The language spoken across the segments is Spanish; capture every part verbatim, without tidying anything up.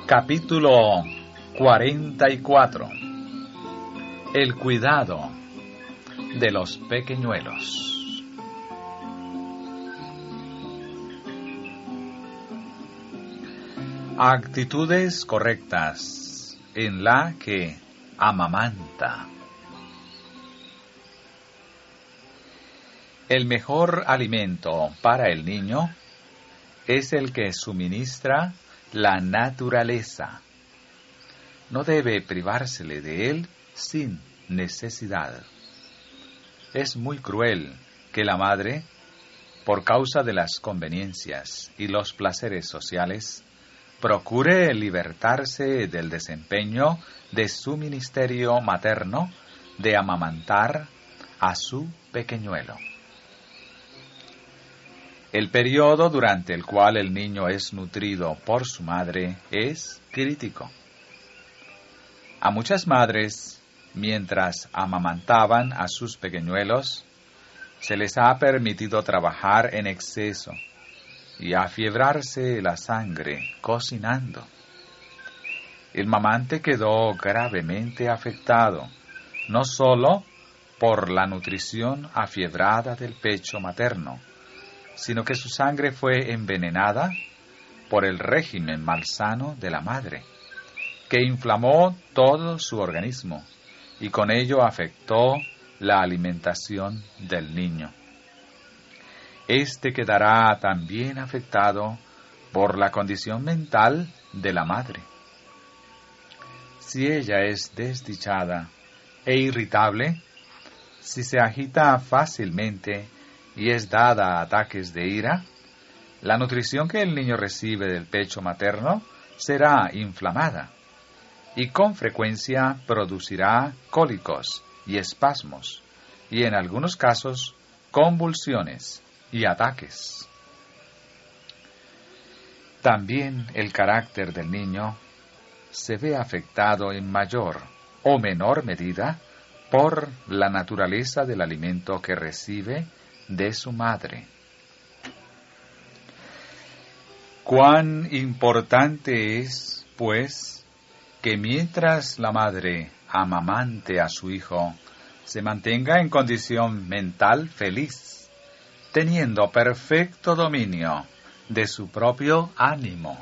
Capítulo cuarenta y cuatro. El cuidado de los pequeñuelos. Actitudes correctas en la que amamanta. El mejor alimento para el niño es el que suministra la naturaleza. No debe privársele de él sin necesidad. Es muy cruel que la madre, por causa de las conveniencias y los placeres sociales, procure libertarse del desempeño de su ministerio materno de amamantar a su pequeñuelo. El periodo durante el cual el niño es nutrido por su madre es crítico. A muchas madres, mientras amamantaban a sus pequeñuelos, se les ha permitido trabajar en exceso y afiebrarse la sangre cocinando. El mamante quedó gravemente afectado, no solo por la nutrición afiebrada del pecho materno, sino que su sangre fue envenenada por el régimen malsano de la madre, que inflamó todo su organismo y con ello afectó la alimentación del niño. Este quedará también afectado por la condición mental de la madre. Si ella es desdichada e irritable, si se agita fácilmente y es dada a ataques de ira, la nutrición que el niño recibe del pecho materno será inflamada y con frecuencia producirá cólicos y espasmos y en algunos casos convulsiones y ataques. También el carácter del niño se ve afectado en mayor o menor medida por la naturaleza del alimento que recibe de su madre. Cuán importante es, pues, que mientras la madre amamante a su hijo, se mantenga en condición mental feliz, teniendo perfecto dominio de su propio ánimo.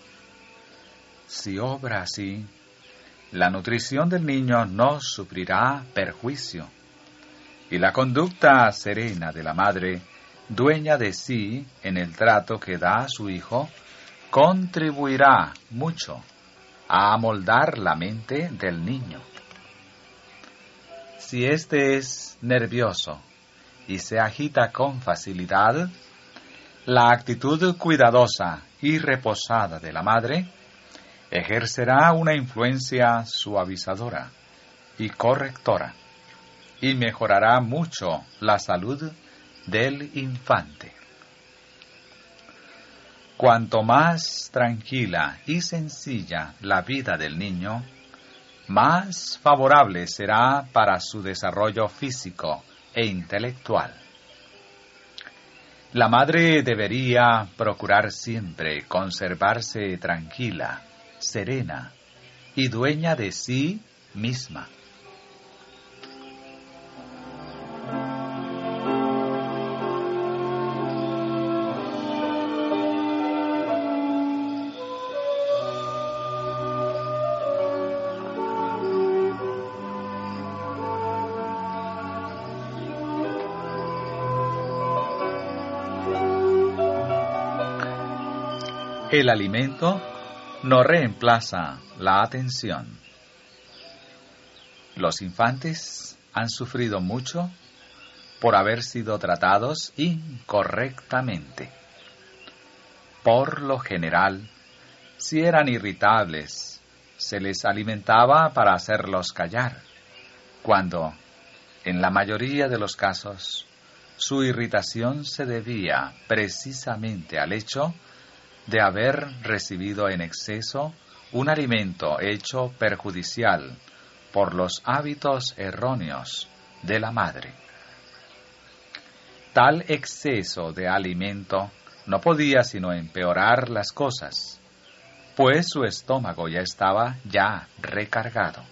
Si obra así, la nutrición del niño no sufrirá perjuicio, y la conducta serena de la madre, dueña de sí en el trato que da a su hijo, contribuirá mucho a amoldar la mente del niño. Si éste es nervioso y se agita con facilidad, la actitud cuidadosa y reposada de la madre ejercerá una influencia suavizadora y correctora, y mejorará mucho la salud del infante. Cuanto más tranquila y sencilla la vida del niño, más favorable será para su desarrollo físico e intelectual. La madre debería procurar siempre conservarse tranquila, serena y dueña de sí misma. El alimento no reemplaza la atención. Los infantes han sufrido mucho por haber sido tratados incorrectamente. Por lo general, si eran irritables, se les alimentaba para hacerlos callar, cuando, en la mayoría de los casos, su irritación se debía precisamente al hecho de haber recibido en exceso un alimento hecho perjudicial por los hábitos erróneos de la madre. Tal exceso de alimento no podía sino empeorar las cosas, pues su estómago ya estaba ya recargado.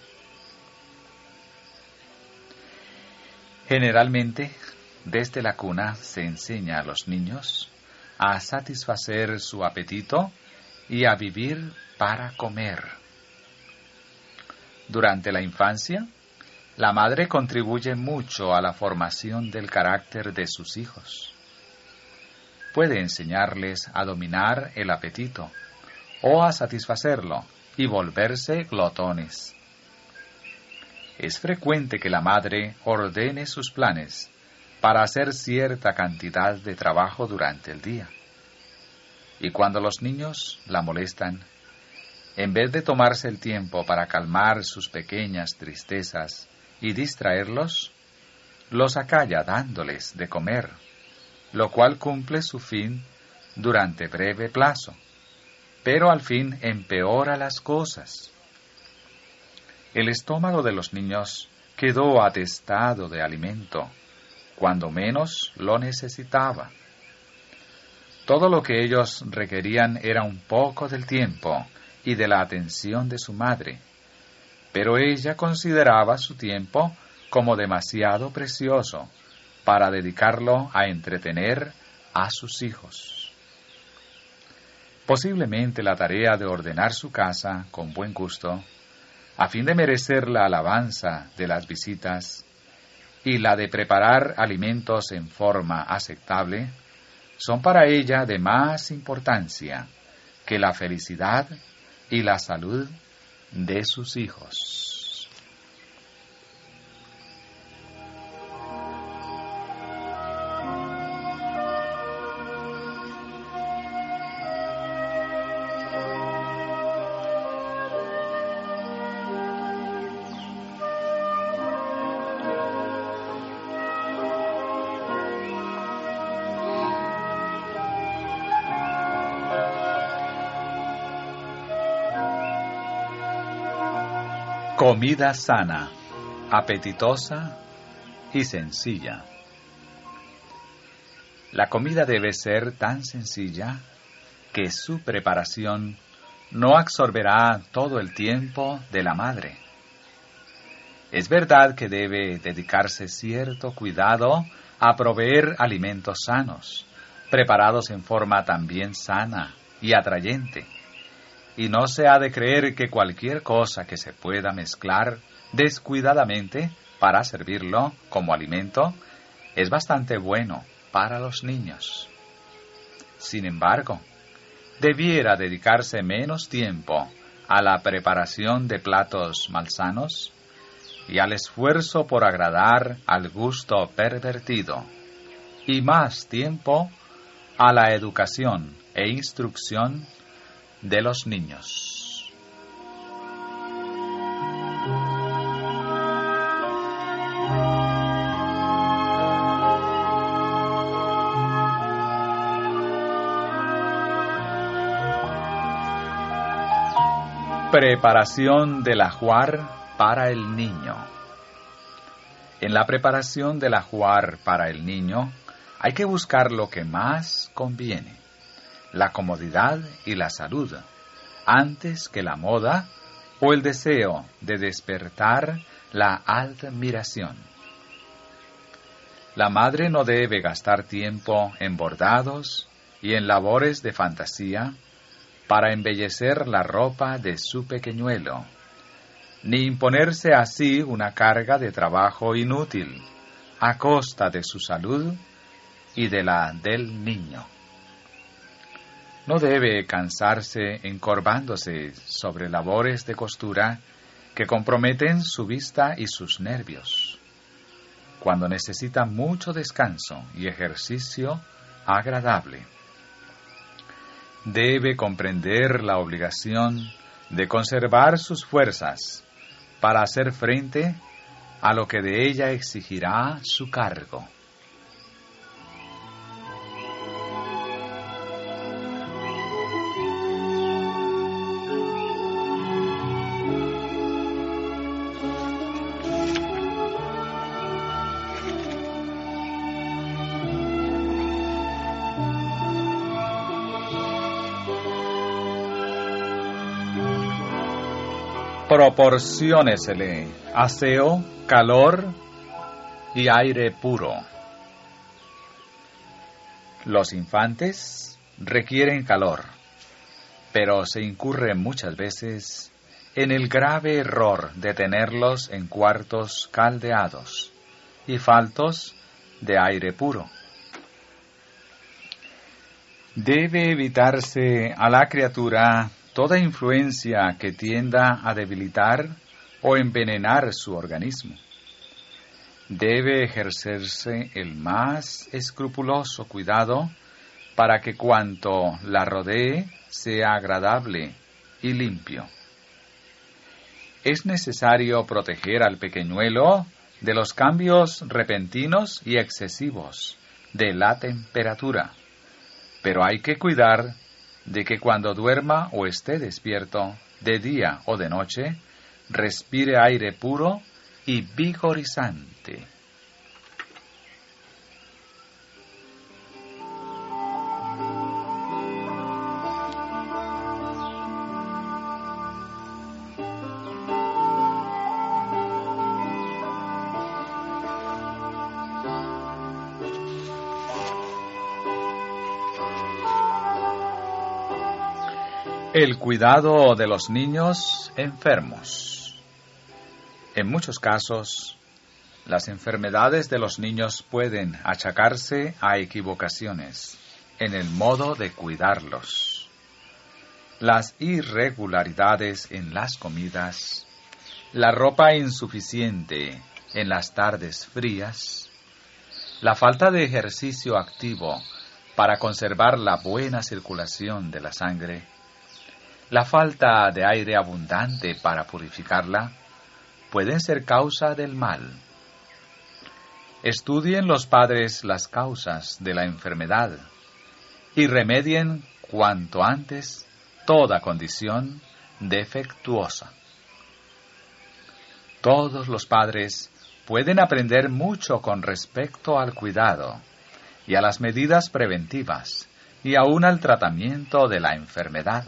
Generalmente, desde la cuna se enseña a los niños a satisfacer su apetito y a vivir para comer. Durante la infancia, la madre contribuye mucho a la formación del carácter de sus hijos. Puede enseñarles a dominar el apetito o a satisfacerlo y volverse glotones. Es frecuente que la madre ordene sus planes para hacer cierta cantidad de trabajo durante el día. Y cuando los niños la molestan, en vez de tomarse el tiempo para calmar sus pequeñas tristezas y distraerlos, los acalla dándoles de comer, lo cual cumple su fin durante breve plazo, pero al fin empeora las cosas. El estómago de los niños quedó atestado de alimento, cuando menos lo necesitaba. Todo lo que ellos requerían era un poco del tiempo y de la atención de su madre, pero ella consideraba su tiempo como demasiado precioso para dedicarlo a entretener a sus hijos. Posiblemente la tarea de ordenar su casa con buen gusto, a fin de merecer la alabanza de las visitas, y la de preparar alimentos en forma aceptable, son para ella de más importancia que la felicidad y la salud de sus hijos. Comida sana, apetitosa y sencilla. La comida debe ser tan sencilla que su preparación no absorberá todo el tiempo de la madre. Es verdad que debe dedicarse cierto cuidado a proveer alimentos sanos, preparados en forma también sana y atrayente. Y no se ha de creer que cualquier cosa que se pueda mezclar descuidadamente para servirlo como alimento es bastante bueno para los niños. Sin embargo, debiera dedicarse menos tiempo a la preparación de platos malsanos y al esfuerzo por agradar al gusto pervertido, y más tiempo a la educación e instrucción de los niños. Preparación del ajuar para el niño. En la preparación del ajuar para el niño hay que buscar lo que más conviene, la comodidad y la salud, antes que la moda o el deseo de despertar la admiración. La madre no debe gastar tiempo en bordados y en labores de fantasía para embellecer la ropa de su pequeñuelo, ni imponerse así una carga de trabajo inútil, a costa de su salud y de la del niño. No debe cansarse encorvándose sobre labores de costura que comprometen su vista y sus nervios, cuando necesita mucho descanso y ejercicio agradable. Debe comprender la obligación de conservar sus fuerzas para hacer frente a lo que de ella exigirá su cargo. Proporciónesele aseo, calor y aire puro. Los infantes requieren calor, pero se incurre muchas veces en el grave error de tenerlos en cuartos caldeados y faltos de aire puro. Debe evitarse a la criatura toda influencia que tienda a debilitar o envenenar su organismo. Debe ejercerse el más escrupuloso cuidado para que cuanto la rodee sea agradable y limpio. Es necesario proteger al pequeñuelo de los cambios repentinos y excesivos de la temperatura, pero hay que cuidar de que cuando duerma o esté despierto, de día o de noche, respire aire puro y vigorizante. El cuidado de los niños enfermos. En muchos casos, las enfermedades de los niños pueden achacarse a equivocaciones en el modo de cuidarlos. Las irregularidades en las comidas, la ropa insuficiente en las tardes frías, la falta de ejercicio activo para conservar la buena circulación de la sangre, la falta de aire abundante para purificarla, pueden ser causa del mal. Estudien los padres las causas de la enfermedad y remedien cuanto antes toda condición defectuosa. Todos los padres pueden aprender mucho con respecto al cuidado y a las medidas preventivas y aún al tratamiento de la enfermedad.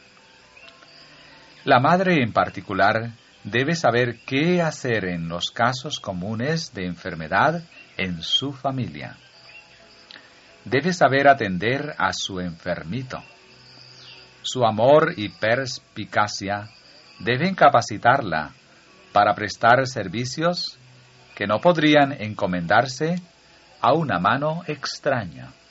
La madre en particular debe saber qué hacer en los casos comunes de enfermedad en su familia. Debe saber atender a su enfermito. Su amor y perspicacia deben capacitarla para prestar servicios que no podrían encomendarse a una mano extraña.